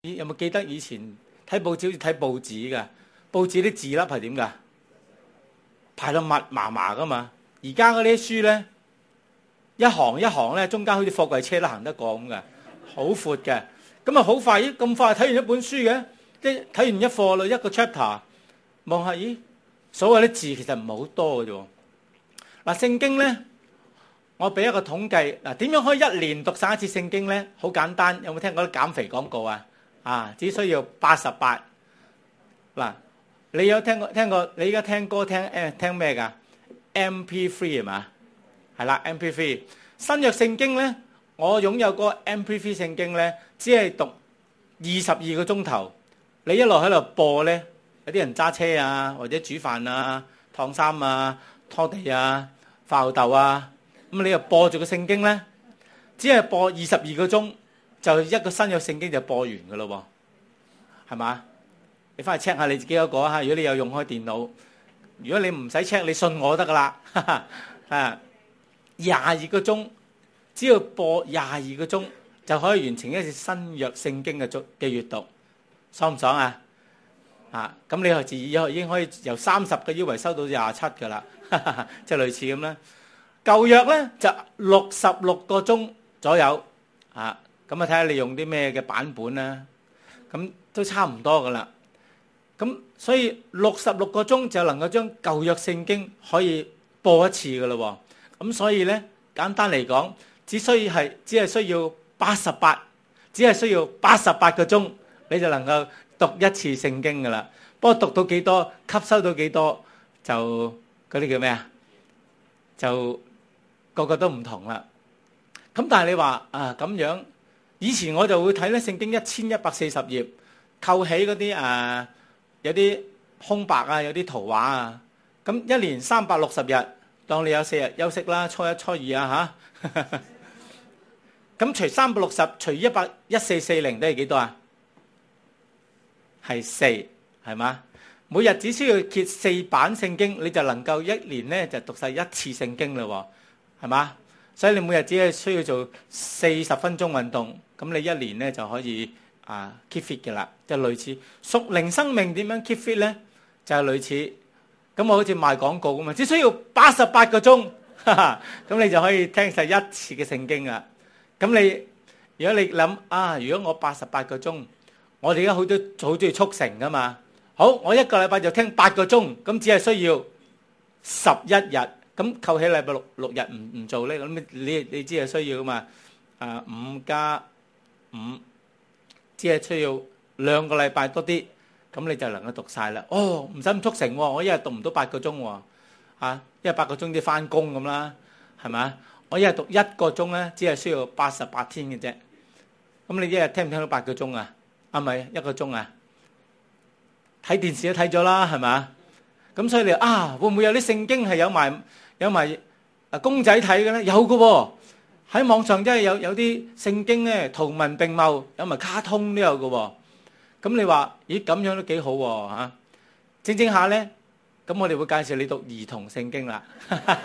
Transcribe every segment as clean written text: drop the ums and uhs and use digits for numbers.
有冇記得以前睇報紙好似睇報紙㗎？報紙啲字粒係點㗎？排到密麻麻㗎嘛。而家嗰啲書咧，一行一行咧，中間好似貨櫃車都行得過咁嘅，好闊嘅。咁啊好快，咦咁快睇完一本書嘅？即係睇完一課啦，一個 chapter， 望下咦，所謂啲字其實唔係好多嘅啫。嗱，聖經咧，我俾一個統計，嗱，點樣可以一年讀晒一次聖經咧？好簡單，有冇聽過啲減肥廣告啊？只需要88。嗱，你有聽過？你而家聽歌聽咩㗎？MP3 係嘛？係啦，MP3。新約聖經咧，我擁有個 MP3 聖經咧，只係讀22個鐘頭。你一路喺度播咧，有啲人揸車啊，或者煮飯啊、燙衫啊、拖地啊、發吽哣啊，咁你又播住個聖經咧，只係播22個鐘，就一個新約聖經就播完㗎咯喎，係嘛？你翻去 check 下你自己嗰個嚇，如果你有用開電腦，如果你唔使 check，你信我得㗎啦，啊，22個鐘，只要播22個鐘就可以完成一次新約聖經嘅閱讀。爽唔爽啊？咁你以後已經可以由30個腰圍收到27㗎啦，即係類似咁啦。舊約咧就66個鐘左右，咁啊睇下你用啲咩嘅版本啦。咁都差唔多㗎啦。咁所以66個鐘就能夠將舊約聖經可以播一次㗎啦。咁所以咧簡單嚟講，只係需要88，只係需要88個鐘。你就能夠讀一次聖經㗎啦。不過讀到幾多，吸收到幾多，就嗰啲叫咩啊？就個個都唔同啦。咁但係你話咁樣，以前我就會睇咧聖經1140頁，扣起嗰啲有啲空白啊，有啲圖畫啊。咁一年360日，當你有4日休息啦，初一、初二啊嚇。咁除360除1440都係幾多啊？係4，係嘛？每日只需要揭4版聖經，你就能夠一年咧就讀晒一次聖經啦，係嘛？所以你每日只係需要做40分鐘運動，咁你一年咧就可以keep fit 嘅啦。就類似屬靈生命點樣 keep fit 咧，就係類似咁。我好似賣廣告咁嘛，只需要88個鐘，咁你就可以聽晒一次嘅聖經啦。咁如果你諗如果我88個鐘。我哋而家好中意速成噶嘛，好，我一個禮拜就聽8個鐘，咁只係需要11日，咁扣起禮拜六日唔做咧，咁你知係需要噶嘛？5加5，只係需要2個禮拜多啲，咁你就能夠讀晒啦。唔使咁速成喎，我一日讀唔到8個鐘喎，因為8個鐘啲翻工咁啦，係咪？我一日讀1個鐘咧，只係需要88天嘅啫。咁你一日聽唔聽到8個鐘啊？咪1個鐘啊？睇電視都睇咗啦，係咪？咁所以你會唔會有啲聖經係有埋公仔睇嘅咧？有嘅喎，喺網上真係有啲聖經咧，圖文並茂，有埋卡通都有嘅喎。咁你話咦咁樣都幾好喎，正下咧，咁我哋會介紹你讀兒童聖經啦。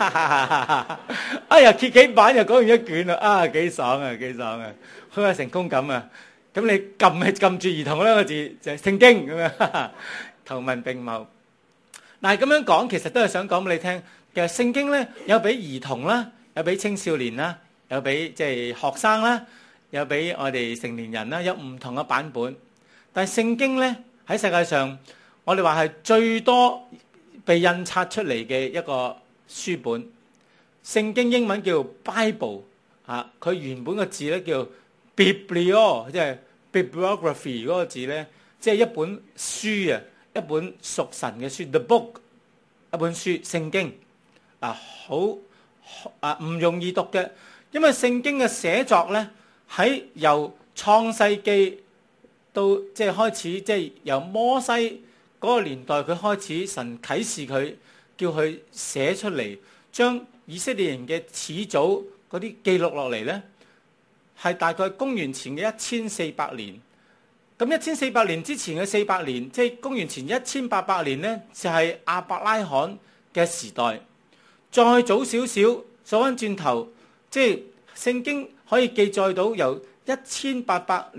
揭幾版又講完一卷啦，幾爽啊，幾爽啊，好有成功感啊！咁你撳住兒童嗰兩個字就係聖經咁樣，圖文並茂。但係咁樣講，其實都係想講俾你聽，其實聖經咧有俾兒童啦，有俾青少年啦，有俾即係學生啦，有俾我哋成年人啦，有唔同嘅版本。但係聖經咧喺世界上，我哋話係最多被印刷出嚟嘅一個書本。聖經英文叫 Bible，佢原本個字咧叫 Biblio， 即係 bibliography 嗰個字咧，即係一本書啊，一本屬神嘅書 ，the book， 一本書聖經好唔容易讀嘅，因為聖經嘅寫作咧喺由創世記到即係開始，即係由摩西嗰個年代佢開始，神啟示佢，叫佢寫出嚟，將以色列人嘅始祖嗰啲記錄落嚟咧。係大概公元前嘅1400年，咁1400年之前嘅400年，即係公元前1800年呢，就係亞伯拉罕嘅時代。再早少少，數翻轉頭，即係聖經可以記載到由1800年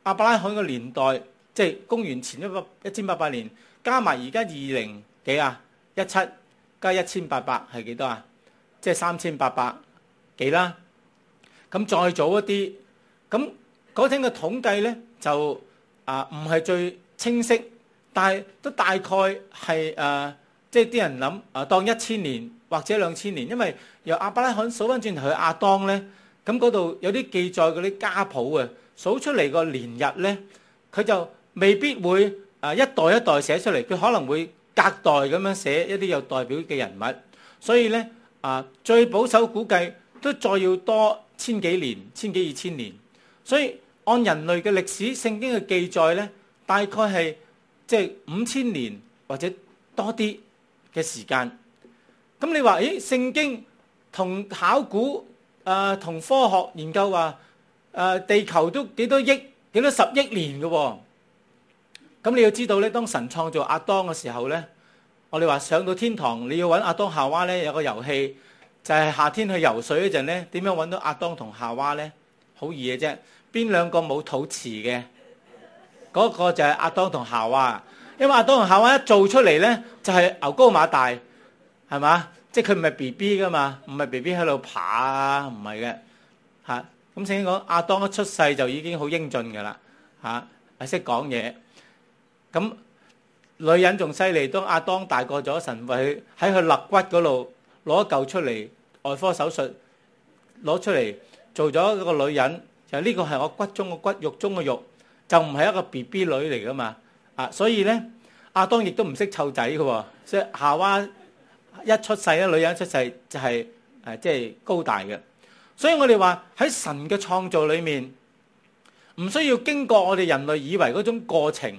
亞伯拉罕嘅年代，即係公元前1800年，加埋而家20幾啊，17加1800係幾多啊？即係3800幾啦。咁再早一啲，咁嗰陣嘅統計咧就唔係最清晰，但係都大概係即係啲人諗當1000年或者2000年，因為由亞伯拉罕數翻轉頭去亞當咧，咁嗰度有啲記載嗰啲家譜啊，數出嚟個年日咧，佢就未必會一代一代寫出嚟，佢可能會隔代咁樣寫一啲有代表嘅人物，所以咧最保守估計都再要多千幾年、千幾2000年，所以按人類嘅歷史聖經嘅記載咧，大概係即係5000年或者多啲嘅時間。咁你話聖經同考古同科學研究話地球都幾多億、幾多10億年嘅喎？咁你要知道咧，當神創造亞當嘅時候咧，我哋話上到天堂，你要揾亞當夏娃咧，有個遊戲就係夏天去游水嗰陣咧，點樣揾到亞當同夏娃咧？好易嘅啫，邊兩個冇肚臍嘅，嗰個就係亞當同夏娃。因為亞當同夏娃一做出嚟咧，就係牛高馬大，係嘛？即係佢唔係 BB 噶嘛，唔係 BB 喺度爬啊，唔係嘅嚇。咁聖經講亞當一出世就已經好英俊㗎啦嚇，係識講嘢。咁女人仲犀利，當亞當大個咗，神為喺佢肋骨嗰度攞一嚿出嚟，外科手術攞出嚟做咗一個女人，就呢個係我骨中嘅骨，肉中嘅肉，就唔係一個 BB 女嚟噶嘛。所以咧亞當亦都唔識湊仔嘅喎，所以夏娃一出世咧，女人一出世就係即係高大嘅。所以我哋話喺神嘅創造裏面，唔需要經過我哋人類以為嗰種過程。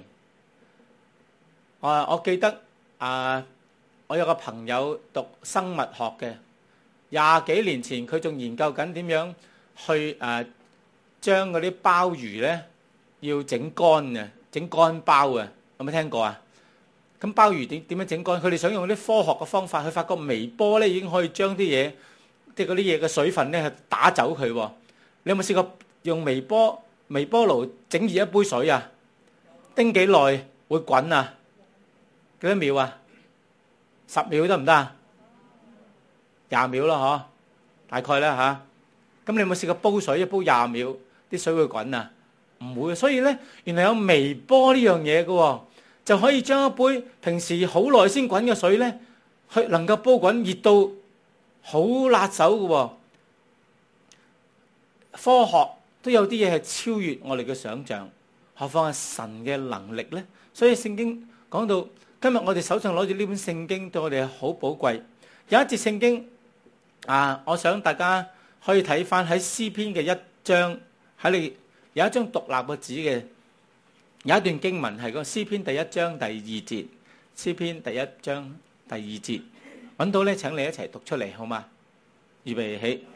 我記得我有個朋友讀生物學嘅，20幾年前佢仲研究緊點樣去將嗰啲鮑魚咧要整乾嘅，整乾鮑啊，有冇聽過啊？咁鮑魚點樣整乾？佢哋想用啲科學嘅方法，去發覺微波咧已經可以將啲嘢，即係嗰啲嘢嘅水分咧係打走佢。你有冇試過用微波爐整熱一杯水啊？叮幾耐會滾啊？幾多秒啊？10秒得唔得啊？20秒咯，嗬，大概啦嚇。咁你有冇試過煲水一煲20秒，啲水會滾啊？唔會。所以咧，原來有微波呢樣嘢嘅喎，就可以將一杯平時好耐先滾嘅水咧，去能夠煲滾熱到好辣手嘅喎。科學都有啲嘢係超越我哋嘅想像，何況係神嘅能力咧？所以聖經講到，今日我哋手上攞住呢本聖經，對我哋係好寶貴。有一節聖經我想大家可以睇翻喺詩篇嘅1章，喺你有一張獨立嘅紙嘅，有一段經文係個詩篇第1章第2節，詩篇第1章第2節，揾到咧，請你一齊讀出嚟好嗎？預備起，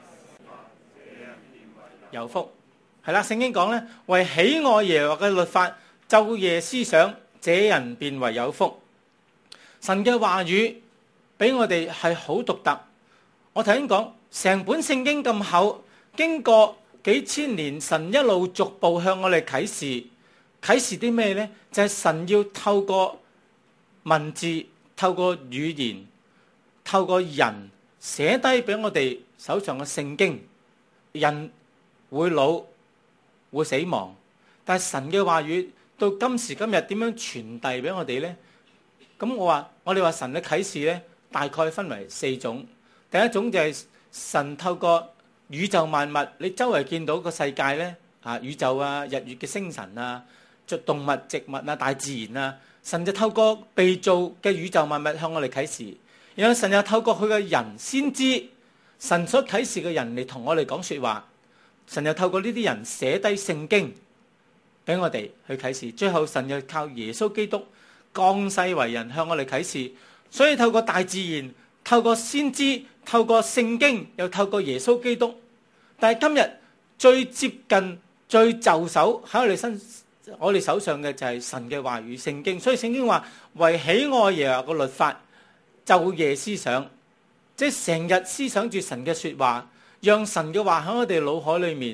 有福係啦。聖經講咧，為喜愛耶和華嘅律法，晝夜思想，這人便為有福。神嘅話語俾我哋係好獨特。我頭先講成本聖經咁厚，經過幾千年，神一路逐步向我哋啟示。啟示啲咩呢？就係神要透過文字、透過語言、透過人寫低俾我哋手上嘅聖經。人會老會死亡，但係神嘅話語到今時今日點樣傳遞俾我哋呢？咁我哋話神嘅啟示咧，大概分為4種。第一種就係神透過宇宙萬物，你周圍見到個世界咧，宇宙啊、日月嘅星辰啊、動物、植物啊、大自然啊，神就透過被造嘅宇宙萬物向我哋啟示。然後神又透過佢嘅人先知，神所啟示嘅人嚟同我哋講說話。神又透過呢啲人寫低聖經俾我哋去啟示。最後神又靠耶穌基督降世為人向我哋啟示。所以透過大自然、透過先知、透過聖經，又透過耶穌基督。但係今日最接近、最就手喺我哋手上嘅就係神嘅話語聖經。所以聖經話為喜愛耶和華嘅律法，晝夜思想，即係成日思想住神嘅說話，讓神嘅話喺我哋腦海裏面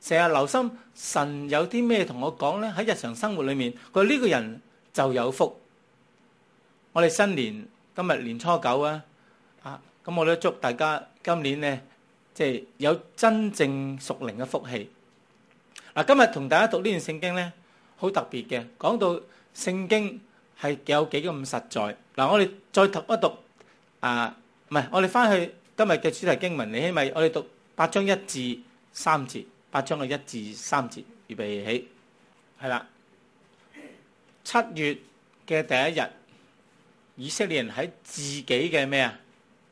成日留心神有啲咩同我講咧？喺日常生活裏面，佢話呢個人就有福。我哋新年今日年初9啊，咁我都祝大家今年咧，即係有真正屬靈嘅福氣。今日同大家讀呢段聖經咧，好特別嘅，講到聖經係有幾咁實在。我哋再讀一讀，唔係，我哋翻去今日嘅主題經文，尼希米，我哋讀8章1至3節，8章嘅1至3節，預備起，係啦。7月嘅第一日，以色列人喺自己嘅咩啊？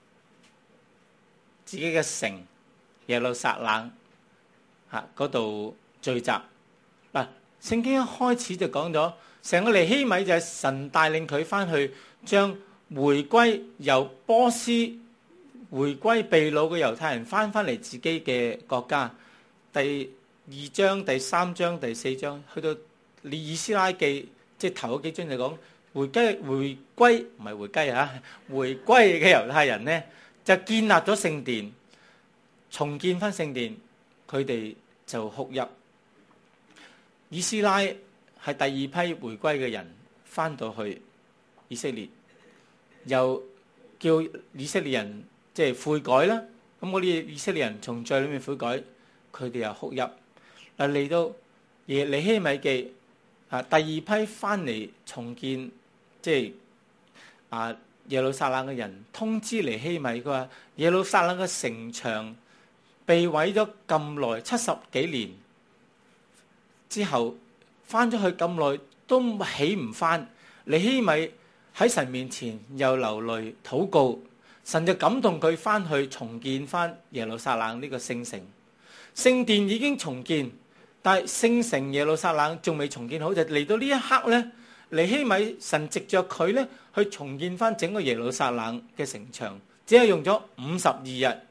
自己嘅城耶路撒冷嗰度聚集。聖經一開始就講咗，成個尼希米就係神帶領佢翻去，將回歸由波斯回歸被擄嘅猶太人翻嚟自己嘅國家。第2章、第3章、第4章，去到以斯拉記，即係頭嗰幾章就講回歸唔係回歸嘅猶太人呢，就建立咗聖殿，重建翻聖殿，佢哋就哭泣。以斯拉係第二批回歸嘅人，翻到去以色列，又叫以色列人即係悔改啦。咁嗰啲以色列人從罪裏面悔改，佢哋又哭泣。嚟到尼希米記，第二批翻嚟重建，即係耶路撒冷嘅人通知尼希米，佢話耶路撒冷嘅城牆被毀咗咁耐，70幾年之後翻咗去咁耐都起唔翻。尼希米喺神面前又流淚禱告，神就感動佢翻去重建翻耶路撒冷呢個聖城。聖殿已經重建，但係聖城耶路撒冷仲未重建好，就嚟到呢一刻呢，尼希米神藉着佢呢去重建翻整個耶路撒冷嘅城牆，只係用咗52日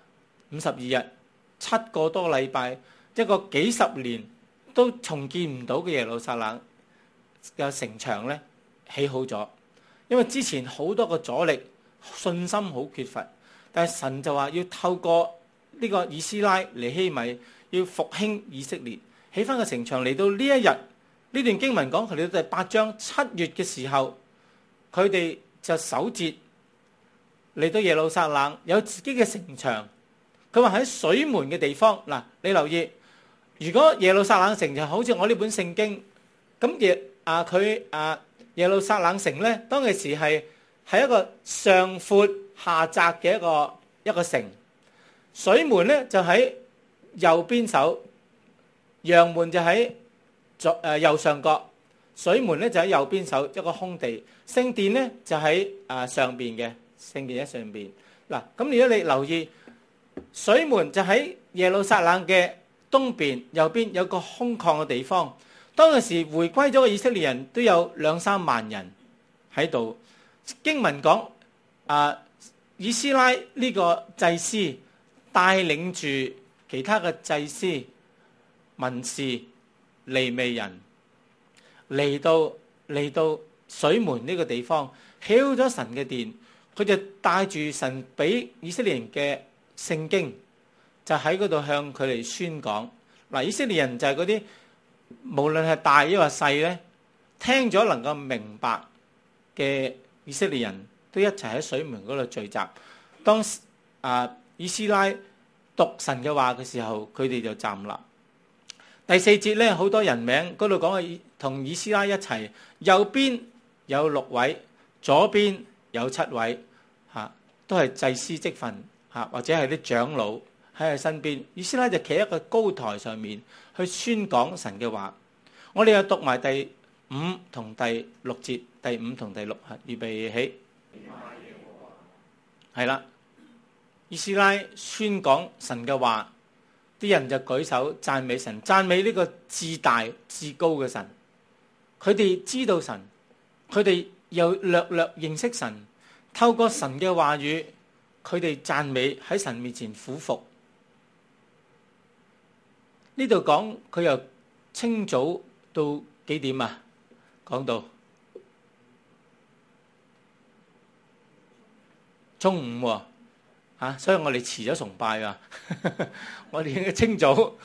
，7個多禮拜，一個幾十年都重建唔到嘅耶路撒冷嘅城牆呢起好咗。因為之前好多個阻力，信心好缺乏，但係神就話要透過呢個以斯拉尼希米要復興以色列，起翻個城牆。嚟到呢一日，呢段經文講佢哋到第8章7月嘅時候，佢哋就守節嚟到耶路撒冷，有自己嘅城牆。佢話喺水門嘅地方，你留意，如果耶路撒冷城就好似我呢本聖經咁，耶路撒冷城咧，當其時係一個上闊下窄嘅一個城。水門咧就喺右邊手，陽門就喺右上角。水門咧就喺右邊手，一個空地。聖殿咧就喺上邊嘅，聖殿喺上邊。咁如果你留意，水門就喺耶路撒冷嘅東邊，右邊有個空曠嘅地方。當時回歸咗嘅以色列人都有2-3萬人喺度。經文講以斯拉呢個祭司帶領住其他嘅祭司、文士、利未人嚟到水門呢個地方，起好咗神嘅殿。佢就帶住神俾以色列人嘅聖經，就喺嗰度向佢哋宣講。以色列人就係嗰啲無論係大抑或細咧，聽咗能夠明白嘅以色列人都一齊喺水門嗰度聚集。當以斯拉讀神嘅話嘅時候，佢哋就站立。第4節咧，好多人名嗰度講同以斯拉一齊，右邊有6位，左邊有7位，都係祭司職份，或者係啲長老喺佢身邊。以斯拉就企喺一個高台上面去宣講神嘅話。我哋又讀埋第5同第6節，第5同第6，預備起，係啦。以斯拉宣講神嘅話，啲人就舉手讚美神，讚美呢個至大至高嘅神。佢哋知道神，佢哋又略認識神，透過神嘅話語，佢哋讚美，喺神面前俯伏。呢度講佢由清早到幾點啊？講到中午喎，所以我哋遲咗崇拜啊！我哋應該清早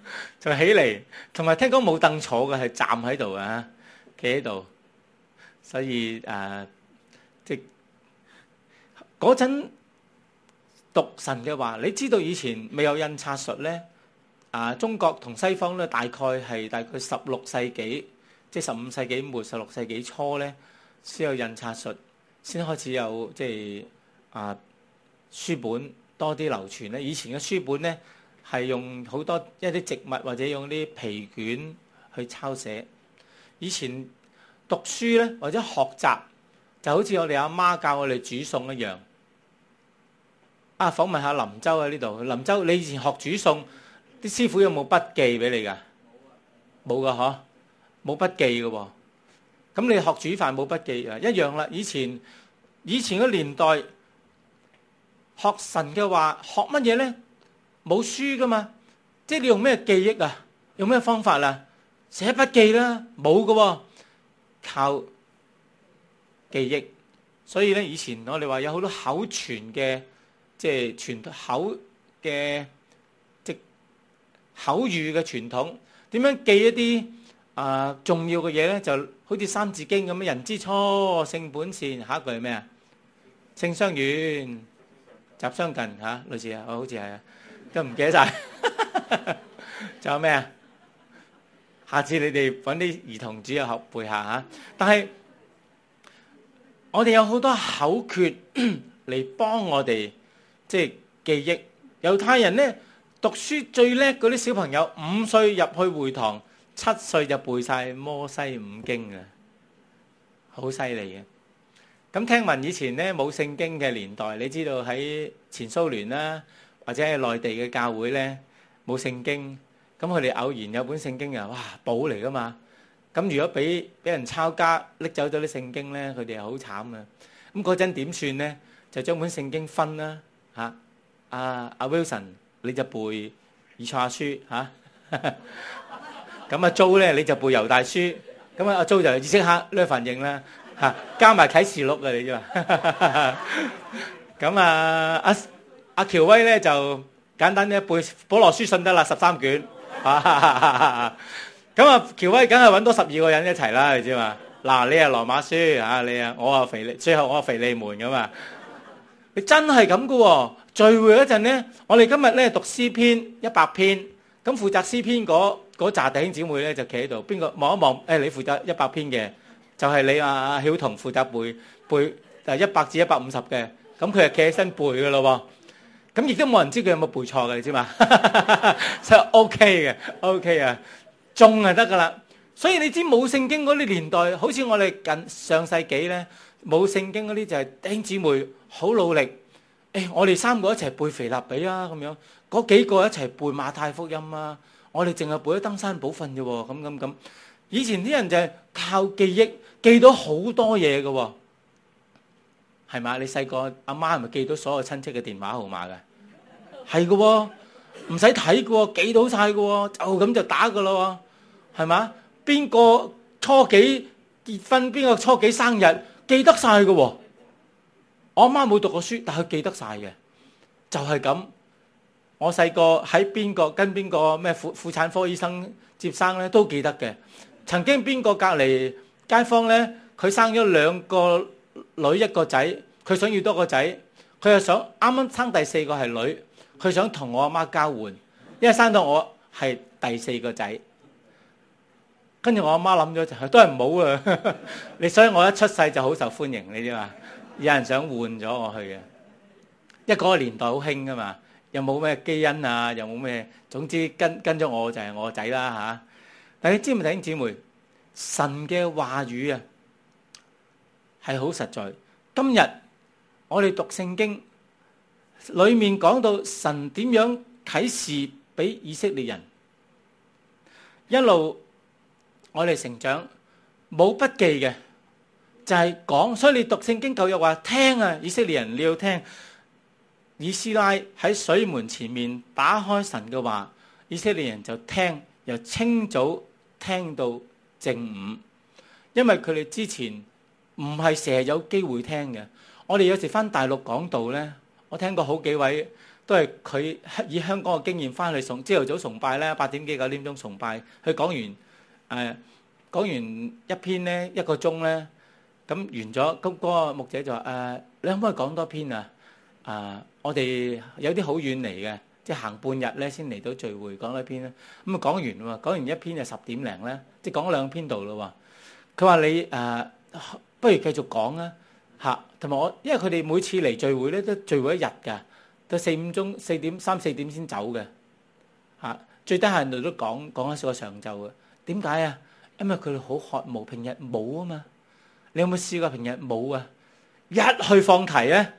就起嚟，同埋聽講冇凳坐嘅，係站喺度啊，企喺度。所以即嗰陣讀神嘅話，你知道以前未有印刷術咧，中國同西方咧大概16世紀，即係15世紀末、16世紀初咧，先有印刷術，先開始有即係書本多啲流傳咧。以前嘅書本咧係用好多一啲植物或者用啲皮卷去抄寫。以前讀書咧或者學習就好似我哋阿媽教我哋煮餸一樣。訪問下林州喺呢度。林州，你以前學煮餸，啲師傅有冇筆記俾你㗎？冇噶嗬，冇筆記嘅喎。咁你學煮飯冇筆記啊？一樣啦。以前嘅年代學神嘅話，學乜嘢咧？冇書噶嘛，即係你用咩記憶啊？用咩方法啊？寫筆記啦，冇嘅喎，靠記憶。所以咧，以前我哋話有好多口傳嘅。即係傳口嘅即口語嘅傳統，點樣記一啲重要嘅嘢咧？就好似《三字經》咁樣，人之初，性本善。下一句係咩啊？性相遠，習相近嚇，類似啊，好似係啊，都唔記得晒。仲有咩啊？下次你哋揾啲兒童主日學背下嚇。但係我哋有好多口訣嚟幫我哋。即係記憶，猶太人咧讀書最叻嗰啲小朋友，5歲入去會堂，7歲就背晒摩西五經嘅，好犀利嘅。咁聽聞以前咧冇聖經嘅年代，你知道喺前蘇聯啦，或者係內地嘅教會咧冇聖經，咁佢哋偶然有本聖經啊，哇，寶嚟噶嘛。咁如果俾人抄家拎走咗啲聖經咧，佢哋係好慘嘅。咁嗰陣點算咧？就將本聖經分啦。阿 Wilson 你就背以賽亞書嚇，咁阿 Jo 咧你就背猶大書，咁阿 Jo 就即刻呢份應啦嚇，加埋啟示錄啊你知嘛？咁阿喬威咧就簡單啲背保羅書信得啦13卷，咁阿喬威梗係揾多12個人一齊啦，你知嘛？嗱，你係羅馬書嚇，你啊我啊腓利，最後我腓利門咁啊！你真係咁噶喎！聚會嗰陣咧，我哋今日咧讀詩篇100篇，咁負責詩篇嗰紮弟兄姊妹咧就企喺度，邊個望一望？你負責100篇嘅，就係你阿曉彤負責背100至150嘅，咁佢係企起身背噶咯喎。咁亦都冇人知佢有冇背錯嘅，你知嘛？所以 OK 嘅 ，OK 啊，中就得噶啦。所以你知冇聖經嗰啲年代，好似我哋上世紀咧冇聖經嗰啲就係弟兄姊妹。好努力，我哋3個一齊背腓立比啊，咁樣嗰幾個一齊背馬太福音啊，我哋淨係背咗登山寶訓啫喎，咁。以前啲人就係靠記憶記到好多嘢嘅喎，係嘛？你細個阿媽係咪記到所有親戚嘅電話號碼嘅？係嘅喎，唔使睇嘅喎，記到晒嘅喎，就咁就打嘅咯喎，係嘛？邊個初幾結婚，邊個初幾生日，記得晒嘅喎。我阿媽冇讀過書，但係佢記得晒嘅，就係咁。我細個喺邊個跟邊個咩婦產科醫生接生咧，都記得嘅。曾經邊個隔離街坊咧，佢生咗2個女1個仔，佢想要多個仔，佢又想啱啱生第4個係女，佢想同我阿媽交換，因為生到我係第4個仔。跟住我阿媽諗咗就係都係唔好啊，所以我一出世就好受歡迎，你知嘛？有人想換咗我去嘅，因為嗰個年代好興噶嘛，又冇咩基因啊，又冇咩，總之跟咗我就係我個仔啦嚇。但係你知唔知弟兄姊妹，神嘅話語啊係好實在。今日我哋讀聖經，裡面講到神點樣啟示俾以色列人，一路我哋成長冇筆記嘅。就係講，所以你讀聖經舊約話聽啊，以色列人你要聽。以斯拉喺水門前面打開神嘅話，以色列人就聽，由清早聽到正午，因為佢哋之前唔係成日有機會聽嘅。我哋有時返大陸講道呢，我聽過好幾位都係佢以香港嘅經驗翻去朝頭早崇拜咧，8點幾9點鐘崇拜，佢講完一篇咧1個鐘咧，咁完咗，咁嗰個牧者就話你可唔可以講多篇啊？我哋有啲好遠嚟嘅，即係行半日咧先嚟到聚會，講多篇咧。咁啊講完喎，講完一篇就10點零咧，即係講咗2篇度咯喎。佢話你不如繼續講啊嚇，同埋我因為佢哋每次嚟聚會咧都聚會一日㗎，到4、5鐘3、4點先走嘅嚇，最低限度都講一個上晝嘅。點解啊？因為佢哋好渴慕，平日冇啊嘛。你有冇試過平日冇啊？一去放題啊！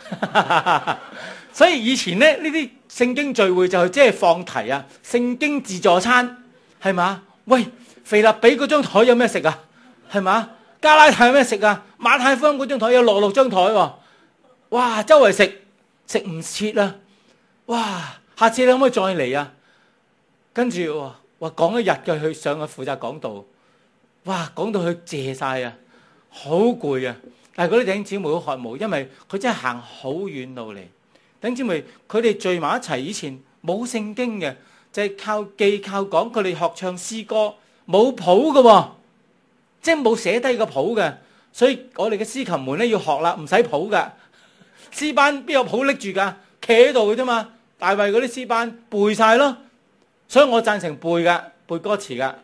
所以以前咧呢啲聖經聚會就即係放題啊，聖經自助餐係嘛？喂，腓立比嗰張台有咩食啊？係嘛？加拉太有咩食啊？馬太福音嗰張台有6張台喎，哇！周圍食唔切啊！哇！下次你可唔可以再嚟啊？跟住話講一日嘅，去上去負責講道，哇！講到佢謝晒啊，好攰啊！但係嗰啲弟兄姊妹好渴慕，因為佢真係行好遠路嚟。弟兄姊妹，佢哋聚埋一齊，以前冇聖經嘅，就係靠記靠講，佢哋學唱詩歌，冇譜嘅喎，即係冇寫低個譜嘅。所以我哋嘅司琴們咧要學啦，唔使譜㗎。詩班邊有譜拎住㗎？企喺度嘅啫嘛。大衛嗰啲詩班背晒咯，所以我贊成背㗎，背歌詞㗎。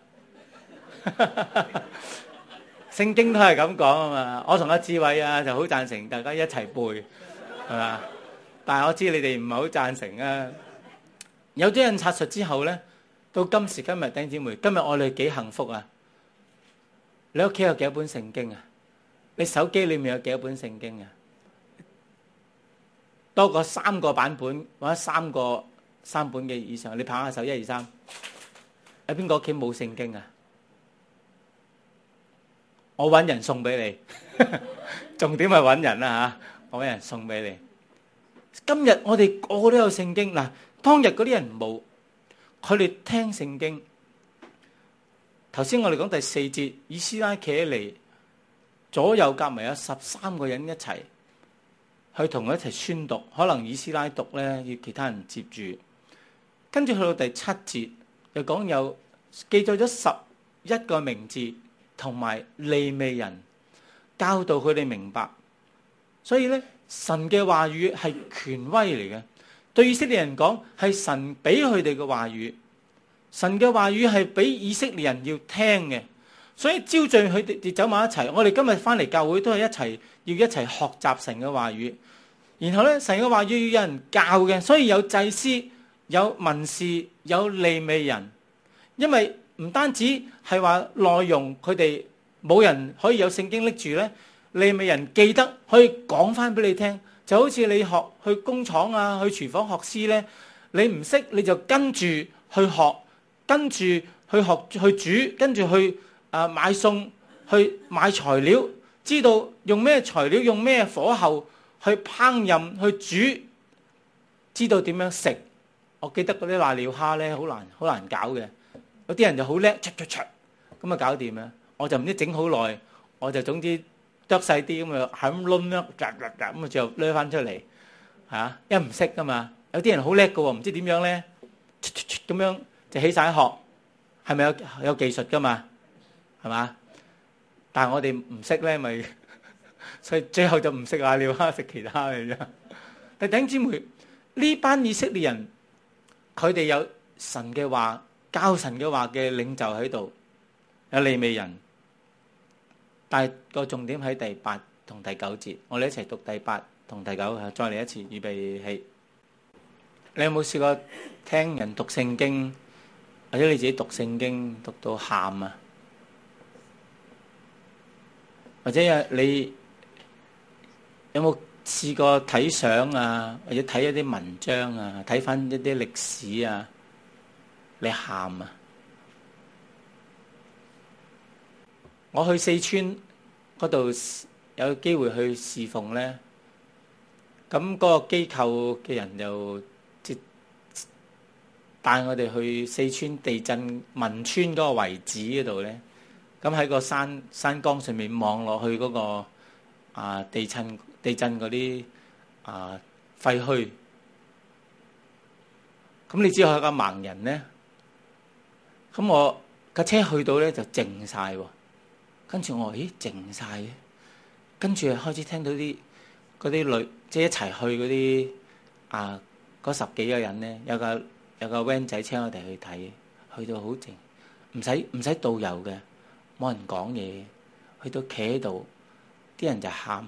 聖經都係咁講啊嘛，我同阿志偉啊就好贊成大家一齊背，係嘛？但係我知你哋唔係好贊成啊。有咗印刷術之後咧，到今時今日，弟兄姊妹，今日我哋幾幸福啊！你屋企有幾多本聖經啊？你手機裏面有幾多本聖經啊？多過3個版本或者3本嘅以上，你拍下手，1、2、3，有邊個屋企冇聖經啊？我揾人送俾你，重點係揾人啦嚇，我揾人送俾你。今日我哋個個都有聖經嗱，當日嗰啲人冇，佢哋聽聖經。頭先我哋講第4節，以斯拉企起嚟，左右夾埋有13個人一齊去同佢一齊宣讀，可能以斯拉讀咧，要其他人接住。跟住去到第7節，又講有記載咗11個名字。同埋利未人教導佢哋明白，所以咧神嘅話語係權威嚟嘅。對以色列人講係神俾佢哋嘅話語，神嘅話語係俾以色列人要聽嘅。所以招聚佢哋走埋一齊。我哋今日翻嚟教會都係要一齊學習神嘅話語。然後咧神嘅話語要有人教嘅，所以有祭司、有文士、有利未人，因為唔單止係話內容，佢哋冇人可以有聖經拎住咧，利未人記得可以講翻俾你聽，就好似你學去工廠啊、去廚房學師咧，你唔識你就跟住去學，跟住去學去煮，跟住去買餸，去買材料，知道用咩材料、用咩火候去烹飪、去煮，知道點樣食。我記得嗰啲瀨尿蝦咧，好難搞嘅。有啲人就好叻，咁啊搞掂啦！我就唔知整好耐，我就總之剁細啲咁啊，係咁攆啦，咁啊最後攆翻出嚟嚇，因為唔識噶嘛。有啲人好叻嘅喎，唔知點樣咧，咁樣就起晒殼，係咪有技術噶嘛？係嘛？但係我哋唔識咧，咪所以最後就唔食瀨尿蝦，食其他嘅啫。但弟兄姊妹，呢班以色列人，佢哋有神嘅話。教神嘅話嘅領袖喺度，有利未人，但係個重點喺第8同第9節，我哋一齊讀第8同第9，再嚟一次，預備起。你有冇試過聽人讀聖經，或者你自己讀聖經讀到喊啊？或者你有冇試過睇相啊，或者睇一啲文章啊，睇翻一啲歷史啊？你喊啊！我去四川嗰度有機會去侍奉咧，咁嗰個機構嘅人就即帶我哋去四川地震汶川嗰個遺址嗰度咧，咁喺個山崗上面望落去嗰個地震嗰啲廢墟， 咁你知我係個盲人咧，咁我架車去到咧就靜晒喎。跟住我話：咦，靜晒嘅。跟住開始聽到嗰啲女，即係一齊去嗰啲嗰10幾個人咧，有個 van 仔車我哋去睇，去到好靜，唔使導遊嘅，冇人講嘢，去到企喺度，啲人就喊。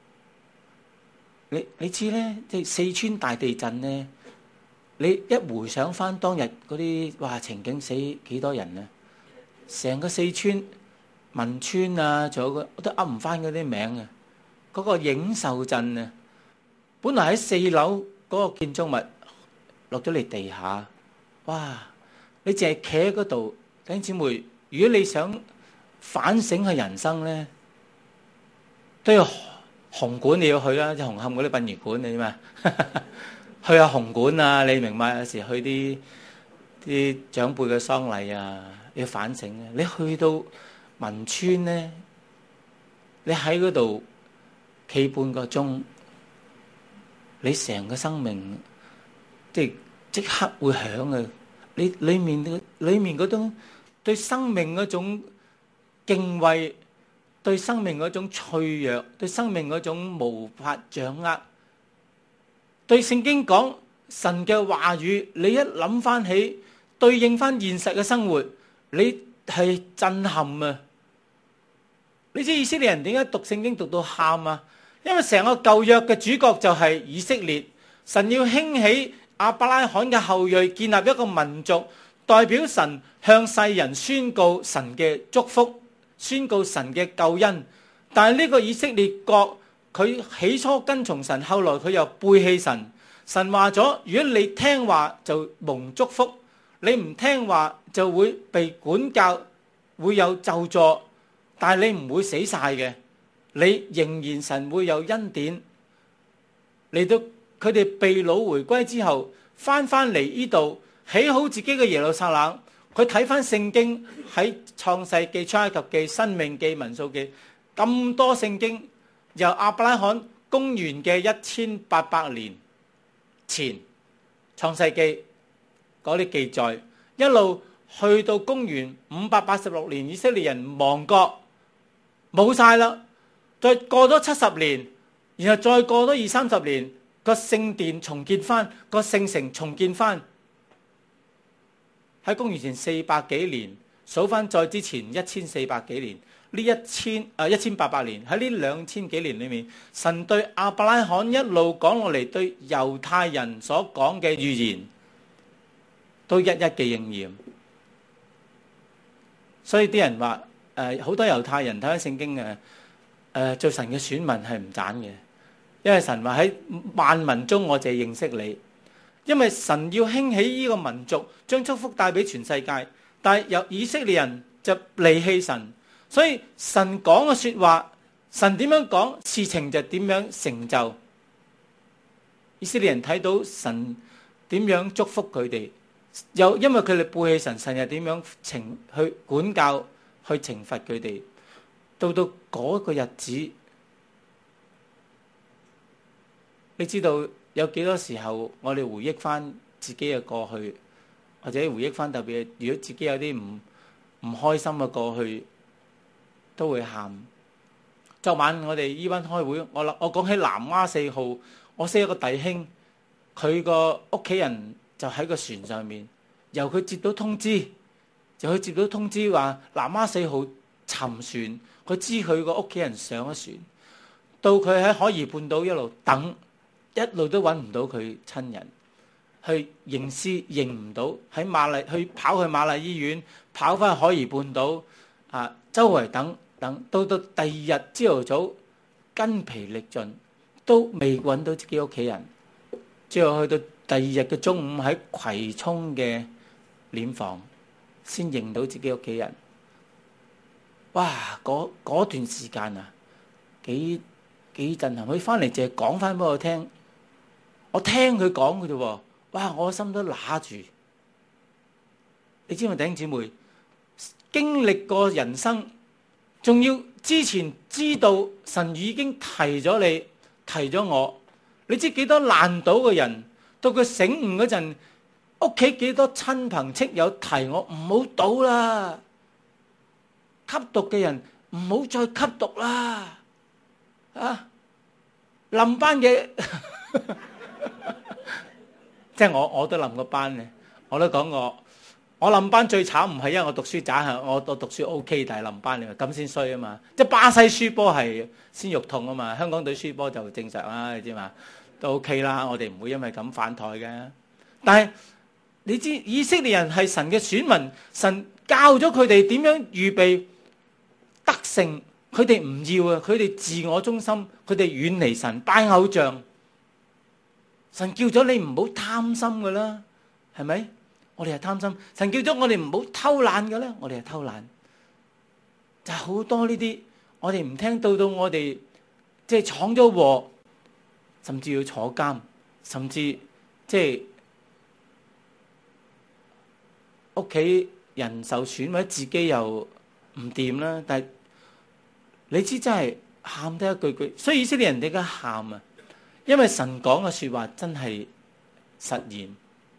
你知咧，即係四川大地震咧，你一回想翻當日嗰啲哇情景，死幾多人啊！成個四川汶川啊，仲有我都噏唔翻嗰啲名啊！嗰個映秀鎮啊，本來喺4樓嗰個建築物落咗嚟地下，哇！你淨係企喺嗰度，弟兄姊妹，如果你想反省下人生咧，都要紅館你要去啦，即係紅磡嗰啲殯儀館你嘛，去下紅館啊！你明白有時去啲長輩嘅喪禮啊，你要反省啊！你去到汶川咧，你喺嗰度企半個鐘，你成個生命即刻會響嘅。你裡面嗰種對生命嗰種敬畏，對生命嗰種脆弱，對生命嗰種無法掌握，對聖經講神嘅話語，你一諗翻起對應翻現實嘅生活，你係震撼啊！你知以色列人點解讀聖經讀到喊啊？因為成個舊約嘅主角就係以色列，神要興起亞伯拉罕嘅後裔，建立一個民族，代表神向世人宣告神嘅祝福，宣告神嘅救恩。但係呢個以色列國，佢起初跟從神，後來佢又背棄神。神話咗，如果你聽話就蒙祝福，你唔聽話就會被管教，會有咒詛，但係你唔會死晒嘅，你仍然神會有恩典。嚟到佢哋被擄回歸之後，翻嚟呢度起好自己嘅耶路撒冷。佢睇翻聖經喺創世記、出埃及記、申命記、民數記咁多聖經，由亞伯拉罕公元嘅1800年前創世記嗰啲記載，一路去到公元586年，以色列人亡國冇晒啦，再過咗70年，然後再過多20-30年，個聖殿重建翻，個聖城重建翻。喺公元前400幾年，數翻再之前1400幾年，呢1800年，喺呢2000幾年裏面，神對亞伯拉罕一路講落嚟，對猶太人所講嘅預言都一一嘅應驗。所以啲人話好多猶太人睇翻聖經做神嘅選民係唔揀嘅，因為神話喺萬民中我就認識你。因為神要興起呢個民族，將祝福帶俾全世界，但係有以色列人就離棄神，所以神講嘅說話，神點樣講，事情就點樣成就。以色列人睇到神點樣祝福佢哋，又因為佢哋背棄神，神又點樣去管教，去懲罰佢哋。到嗰個日子，你知道有幾多時候我哋回憶翻自己嘅過去，或者回憶翻特別如果自己有啲唔開心嘅過去，都會喊。昨晚我哋依班開會，我講起南丫4號，我識一個弟兄，佢個屋企人就喺個船上面，由佢接到通知話南丫4號沉船，佢知佢個屋企人上咗船，到佢喺海怡半島一路等。一路都揾唔到佢親人，去認屍認唔到，去跑去瑪麗醫院，跑翻去海怡半島周圍等，到第二日朝頭早筋疲力盡，都未揾到自己屋企人。最後去到第二日嘅中午喺葵涌嘅殮房，先認到自己屋企人。哇！嗰段時間啊，幾震撼。佢翻嚟淨係講翻俾我聽。我聽佢講嘅啫喎，哇！我心都揦住。你知唔知弟兄姊妹經歷過人生，仲要之前知道神已經提咗你，提咗我。你知幾多爛賭嘅人，到佢醒悟嗰陣， 屋企幾多親朋戚友提我唔好賭啦，吸毒嘅人唔好再吸毒啦，啊！冧班嘅，即係我都冧個班嘅，我都講過，我冧班最慘唔係因為我讀書渣，係我讀書 OK，但係冧班你話咁先衰啊嘛！即係巴西輸波係先肉痛啊嘛，香港隊輸波就正常啦，你知嘛？都 OK 啦，我哋唔會因為咁反台嘅。但係你知以色列人係神嘅選民，神教咗佢哋點樣預備得勝。佢哋唔要啊！佢哋自我中心，佢哋遠離神，拜偶像。神叫咗你唔好貪心噶啦，係咪？我哋係貪心。神叫咗我哋唔好偷懶噶啦，我哋係偷懶。就係好多呢啲，我哋唔聽到我哋即係闖咗禍，甚至要坐監，甚至即係屋企人受損，或者自己又唔掂啦，但係。你知真係喊得一句句，所以以色列人點解喊啊？因為神講嘅說話真係實現，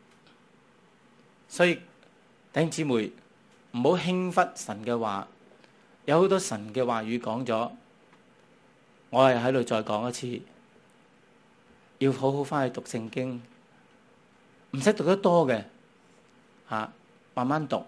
所以弟兄姊妹唔好輕忽神嘅話，有好多神嘅話語講咗，我係喺度再講一次，要好好翻去讀聖經，唔使讀得多嘅，慢慢讀。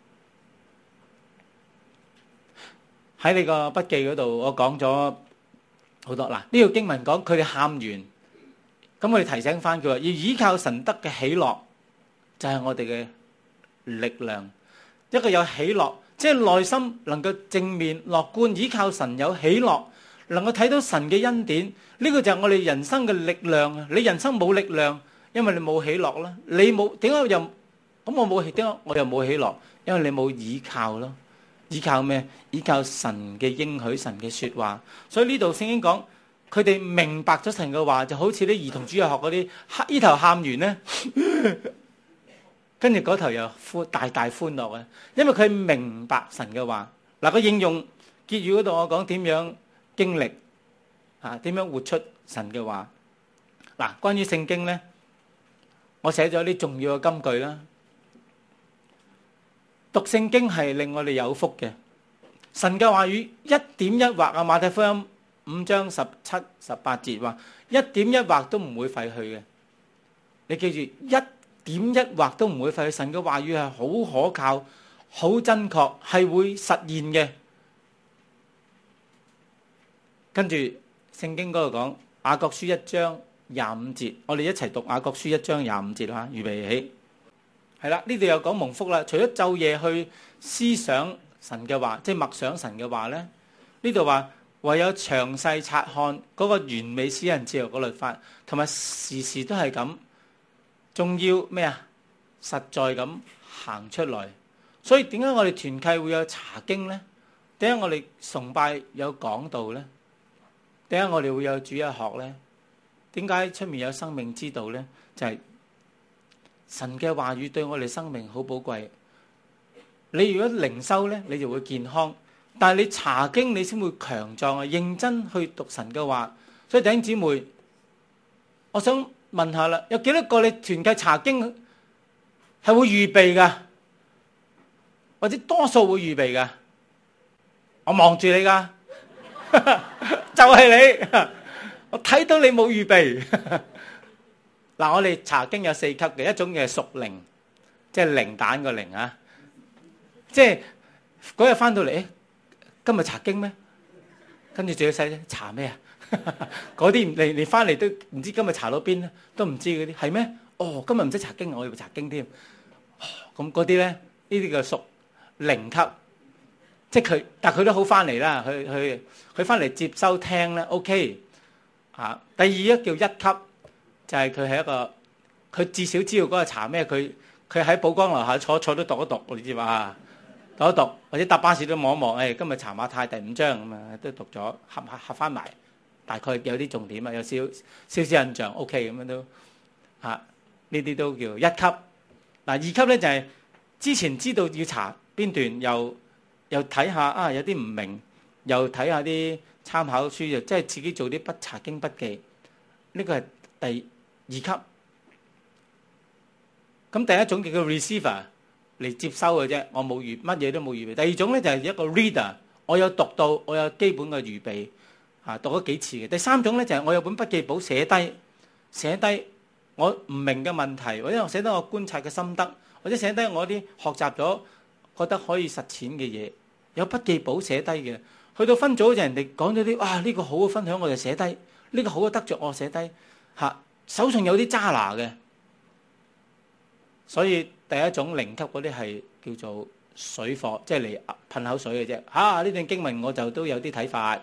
喺你個筆記嗰度，我講咗好多。嗱，呢條經文講佢哋喊完，咁我哋提醒翻佢話，要依靠神得嘅喜樂，就係我哋嘅力量。一個有喜樂，即係內心能夠正面樂觀，依靠神有喜樂，能夠睇到神嘅恩典，呢個就係我哋人生嘅力量。你人生冇力量，因為你冇喜樂啦。你冇點解又咁？我冇點解我又冇喜樂？因為你冇依靠咯。依靠咩？依靠神嘅應許，神嘅說話。所以呢度聖經講，佢哋明白咗神嘅話，就好似啲兒童主日學嗰啲，呢頭喊完咧，跟住嗰頭又大大歡樂啊！因為佢明白神嘅話。嗱，個應用結語嗰度，我講點樣經歷點樣活出神嘅話。嗱，關於聖經咧，我寫咗啲重要嘅金句啦。讀聖經係令我哋有福嘅，神嘅話語一點一畫啊，馬太福音5章17、18節話一點一畫都唔會廢去嘅。你記住，一點一畫都唔會廢去。神嘅話語係好可靠、好真確，係會實現嘅。跟住聖經嗰度講雅各書1章25節，我哋一齊讀雅各書1章25節啦，預備起。係啦，呢度又講蒙福啦。除咗晝夜去思想神嘅話，即係默想神嘅話咧，呢度話唯有詳細察看嗰個完美使人自由嘅律法，同埋時時都係咁，仲要咩啊？實在咁行出來。所以點解我哋團契會有查經咧？點解我哋崇拜有講道咧？點解我哋會有主日學咧？點解出面有生命之道咧？就係神嘅話語對我哋生命好寶貴。你如果靈修咧，你就會健康。但係你查經，你先會強壯啊！認真去讀神嘅話。所以弟兄姊妹，我想問下啦，有幾多個你團契查經係會預備噶，或者多數會預備噶？我望住你噶，就係你，我睇到你冇預備。嗱，我哋查經有4級嘅，一種嘅屬靈，即係零蛋個零啊，即係嗰日翻到嚟，今日查經咩？跟住仲要細查咩啊？嗰啲你翻嚟都唔知今日查到邊咧，都唔知嗰啲係咩？哦，今日唔使查經，我要查經添。咁嗰啲咧，呢啲叫屬靈級，即係佢，但係佢都好翻嚟啦。佢翻嚟接收聽咧 ，OK 啊。第二一叫1級。就係佢係一個，佢至少知道嗰個查咩，佢喺寶光樓下坐都讀一讀，你知嘛？讀一讀，或者搭巴士都望一望，今日查馬太第5章咁啊，都讀咗合翻埋，大概有啲重點啊，有少印象 ，OK 咁樣都呢啲都叫1級。嗱，2級咧就係之前知道要查邊段，又睇下有啲唔明，又睇下啲參考書，又即係自己做啲查經筆記，呢個係第2級。 咁第一種叫做 receiver 嚟接收嘅啫，我冇乜嘢都冇預備。第二種咧就係一個 reader，我有讀到，我有基本嘅預備，讀咗幾次嘅。第三種咧就係我有本筆記簿寫低我唔明嘅問題，或者我寫低我觀察嘅心得，或者寫低我啲學習咗覺得可以實踐嘅嘢，有筆記簿寫低嘅。去到分組就人哋講咗啲呢個好嘅分享我就寫低，呢個好嘅得着我寫低，手上有啲揸拿嘅。所以第一種零級嗰啲係叫做水貨，即係嚟噴口水嘅啫。呢段經文我就都有啲睇法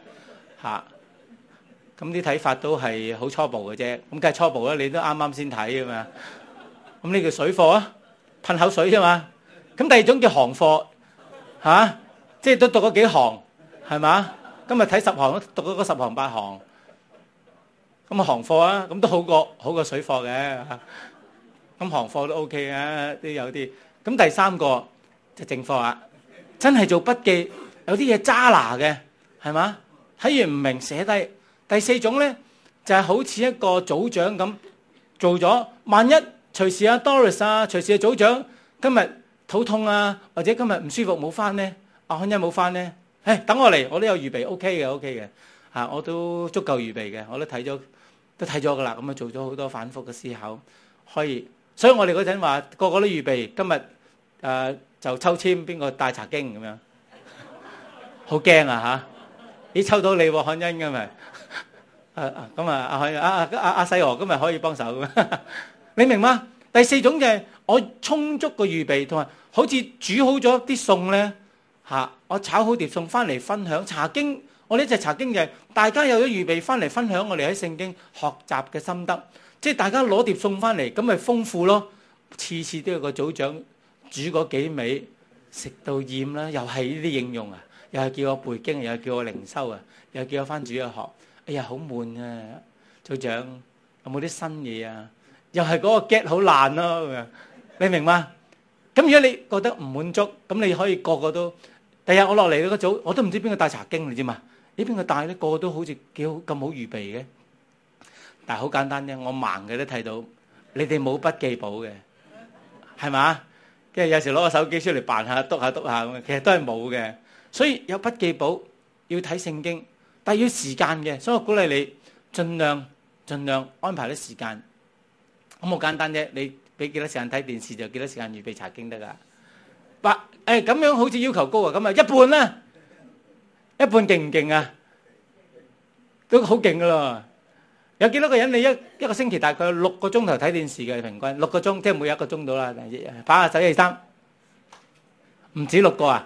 咁啲睇法都係好初步嘅啫。咁梗係初步啦，你都啱啱先睇啊嘛。咁呢叫水貨啊，噴口水啫嘛。咁第二種叫行貨即係都讀咗幾行係嘛？今日睇10行都讀咗嗰10行8行，咁行貨啊，咁都好過水貨嘅。咁行貨都 OK 嘅，都有啲。咁第三個就正貨啊，真係做筆記，有啲嘢揸拿嘅係嘛？睇完唔明寫低。第四種咧就係好似一個組長咁做咗，萬一隨時阿 Doris 隨時阿組長今日肚痛或者今日唔舒服冇翻咧，阿漢欣冇翻咧，等我嚟，我都有預備 OK 嘅我都足夠預備嘅，我都睇咗噶啦。咁做咗好多反覆嘅思考，可以。所以我哋嗰陣話個個都預備，今日就抽籤邊個帶查經咁樣，好驚咦抽到你喎，漢欣咁咪咁阿細娥今日可以幫手咁你明嗎？第四種就係我充足嘅預備，同埋好似煮好咗啲餸咧我炒好碟餸翻嚟分享查經。我呢隻查經就係大家有咗預備翻嚟分享我哋喺聖經學習嘅心得。即係大家攞碟餸翻嚟，咁咪豐富咯。次次都有個組長煮嗰幾味，食到厭啦。又係呢啲應用又係叫我背經，又係叫我靈修又叫我翻主日學。哎呀，好悶組長有冇啲新嘢又係嗰個 get 好爛咯。你明嗎？咁如果你覺得唔滿足，咁你可以個個都。第日我落嚟嗰組，我都唔知邊個帶查經，你知嘛？邊個帶咧？個個都好似幾好咁好預備嘅。但係好簡單啫，我盲嘅都睇到，你哋冇筆記簿嘅，係嘛？跟住有時攞個手機出嚟扮下，篤下咁，其實都係冇嘅。所以有筆記簿要睇聖經，但係要時間嘅，所以我鼓勵你盡量安排啲時間。咁好簡單啫，你俾幾多時間睇電視就幾多時間預備查經得噶。咁樣好似要求高咁一半啦，一半勁唔勁啊？都好勁噶咯。有幾多個人你一個星期大概有6個鐘頭睇電視嘅，平均6個鐘，即係每1個鐘到啦。拍下手起身，唔止6個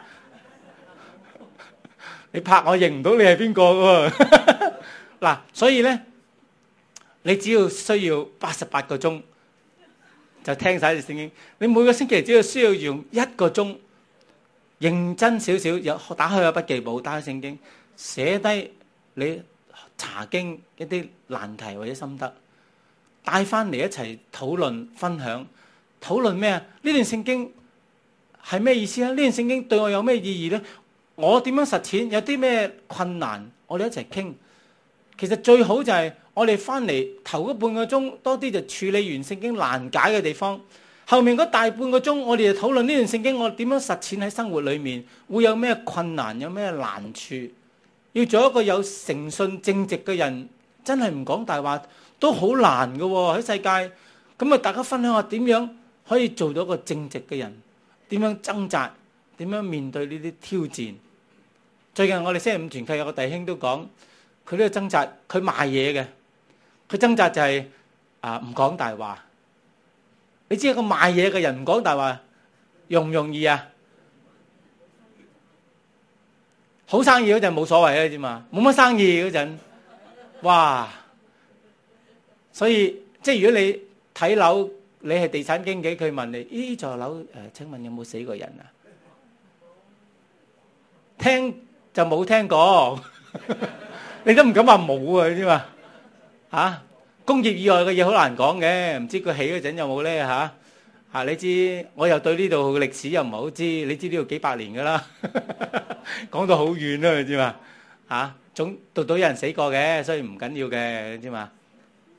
你拍我認唔到你係邊個喎？嗱，所以咧，你只要需要88個鐘就聽晒啲聖經。你每個星期只要需要用1個鐘，認真少少，打開個筆記簿，打開聖經，寫低你查經一啲難題或者心得，帶翻嚟一齊討論分享。討論咩啊？呢段聖經係咩意思啊？呢段聖經對我有咩意義呢？我點樣實踐？有啲咩困難？我哋一齊傾。其實最好就係我哋翻嚟頭嗰半個鐘多啲就處理完聖經難解嘅地方，後面嗰大半個鐘我哋就討論呢段聖經我點樣實踐喺生活裏面，會有咩困難，有咩難處。要做一個有誠信正直嘅人，真係唔講大話都好難㗎喎，喺世界。咁啊，大家分享下點樣可以做到一個正直嘅人，點樣掙扎，點樣面對呢啲挑戰。最近我哋星期五團契有個弟兄都講，佢呢個掙扎，佢賣嘢嘅，佢掙扎就係唔講大話。你知一個賣嘢嘅人唔講大話容唔容易啊？好生意嗰陣冇所謂啊，知嘛？冇乜生意嗰陣，哇！所以即係如果你睇樓，你係地產經紀，佢問你呢座樓請問有冇死過人啊？聽就冇聽過，你都唔敢話冇啊，知嘛？工業以外嘅嘢好難講嘅，唔知佢起嗰陣有冇咧嚇？你知我又對呢度歷史又唔係好知，你知呢度幾百年噶啦，講到好遠啦，你知嘛？總讀到有人死過嘅，所以唔緊要嘅，你知嘛？